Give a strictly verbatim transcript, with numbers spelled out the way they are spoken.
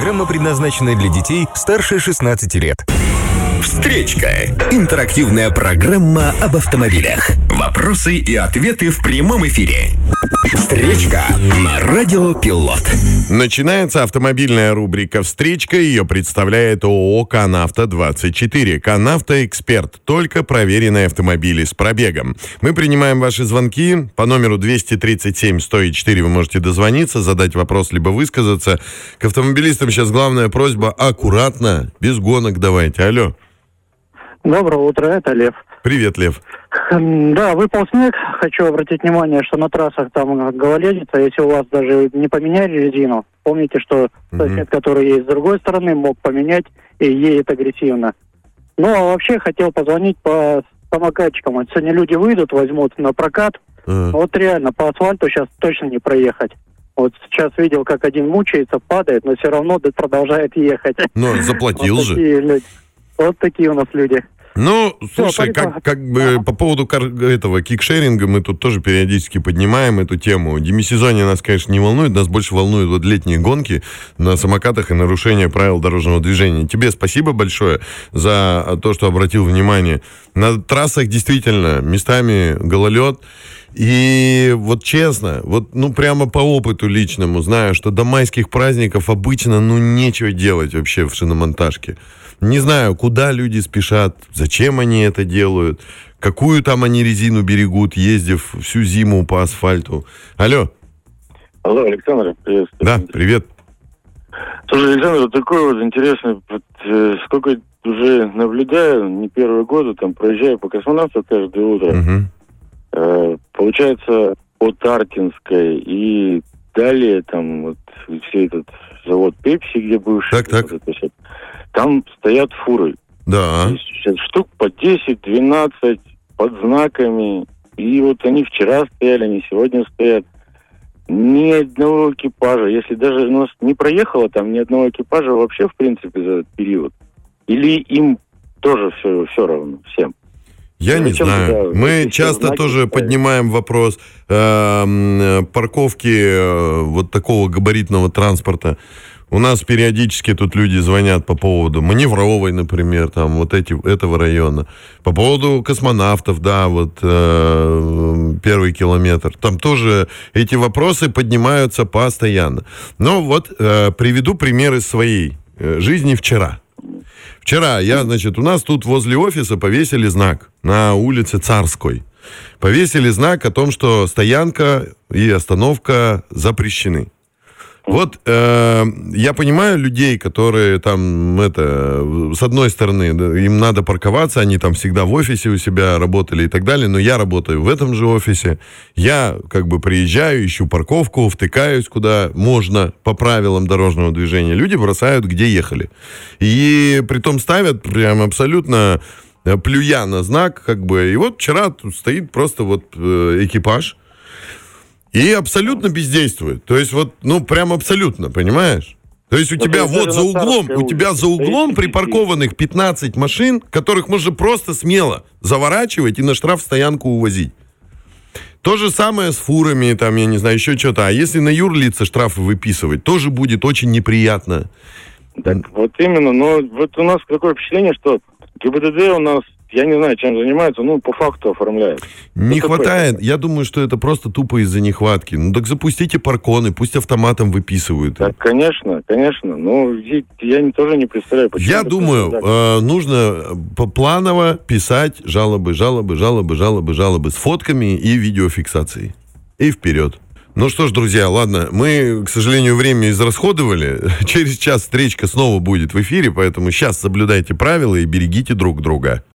Программа предназначена для детей старше шестнадцати лет. Встречка. Интерактивная программа об автомобилях. Вопросы и ответы в прямом эфире. Встречка на Радио Пилот. Начинается автомобильная рубрика «Встречка». Ее представляет ООО «Канавто двадцать четыре». «Канавто Эксперт». Только проверенные автомобили с пробегом. Мы принимаем ваши звонки. По номеру двести тридцать семь сто четыре вы можете дозвониться, задать вопрос, либо высказаться. К автомобилистам сейчас главная просьба: аккуратно, без гонок давайте. Алло. Доброе утро, это Лев. Привет, Лев. Да, выпал снег. Хочу обратить внимание, что на трассах там гололедица. Если у вас даже не поменяли резину, помните, что сосед, который есть с другой стороны, мог поменять и едет агрессивно. Ну, а вообще хотел позвонить по самокатчикам. Вот сегодня люди выйдут, возьмут на прокат. Uh-huh. Вот реально, по асфальту сейчас точно не проехать. Вот сейчас видел, как один мучается, падает, но все равно продолжает ехать. Ну, заплатил вот же. Такие люди. Вот такие у нас люди. Ну, слушай, Все, как, как бы по поводу кар- этого кикшеринга мы тут тоже периодически поднимаем эту тему. Демисезонье нас, конечно, не волнует, нас больше волнуют вот летние гонки на самокатах и нарушение правил дорожного движения. Тебе спасибо большое за то, что обратил внимание. На трассах действительно местами гололед. И вот честно, вот ну прямо по опыту личному знаю, что до майских праздников обычно ну нечего делать вообще в шиномонтажке. Не знаю, куда люди спешат, зачем они это делают, какую там они резину берегут, ездив всю зиму по асфальту. Алло. Алло, Александр, привет. Да, привет. Слушай, Александр, такой вот интересный, вот, э, сколько уже наблюдаю, не первые годы, там, проезжаю по Космонавту каждое утро. Угу. Э, получается, от Артинской и далее, там, вот, все этот завод Пепси, где бывший. Так, так. Вот, там стоят фуры. Да. Сейчас штук по десять-двенадцать под знаками. И вот они вчера стояли, они сегодня стоят. Ни одного экипажа. Если даже у нас не проехало там ни одного экипажа вообще, в принципе, за этот период. Или им тоже все, все равно, всем. Я не знаю. Мы часто тоже поднимаем вопрос э, парковки э, вот такого габаритного транспорта. У нас периодически тут люди звонят по поводу Маневровой, например, там вот эти, этого района. По поводу Космонавтов, да, вот э, первый километр. Там тоже эти вопросы поднимаются постоянно. Но вот э, приведу пример из своей э, жизни вчера. Вчера я, значит, у нас тут возле офиса повесили знак на улице Царской. Повесили знак о том, что стоянка и остановка запрещены. Вот э, я понимаю людей, которые там, это, с одной стороны, да, им надо парковаться, они там всегда в офисе у себя работали и так далее, но я работаю в этом же офисе, я как бы приезжаю, ищу парковку, втыкаюсь куда можно по правилам дорожного движения, люди бросают, где ехали. И притом ставят прям абсолютно плюя на знак, как бы, и вот вчера тут стоит просто вот э, экипаж, и абсолютно бездействует. То есть вот, ну, прям абсолютно, понимаешь? То есть у Но тебя вот за углом, у тебя за углом припаркованных пятнадцать машин, которых можно просто смело заворачивать и на штрафстоянку увозить. То же самое с фурами, там, я не знаю, еще что-то. А если на юрлица штрафы выписывать, тоже будет очень неприятно. Так, вот именно. Но вот у нас такое впечатление, что ГИБДД у нас, я не знаю, чем занимается, ну, по факту оформляет. Не это хватает. такое? Я думаю, что это просто тупо из-за нехватки. Ну, так запустите парконы, пусть автоматом выписывают. Так, конечно, конечно. Но я не, тоже не представляю, почему. Я думаю, э, нужно планово писать жалобы, жалобы, жалобы, жалобы, жалобы с фотками и видеофиксацией. И вперед. Ну что ж, друзья, ладно, мы, к сожалению, время израсходовали. Через час встречка снова будет в эфире, поэтому сейчас соблюдайте правила и берегите друг друга.